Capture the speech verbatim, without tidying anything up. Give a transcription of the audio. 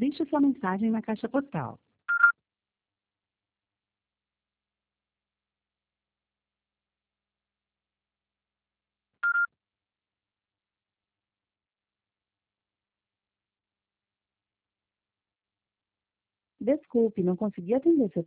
Deixe sua mensagem na caixa postal. Desculpe, não consegui atender seu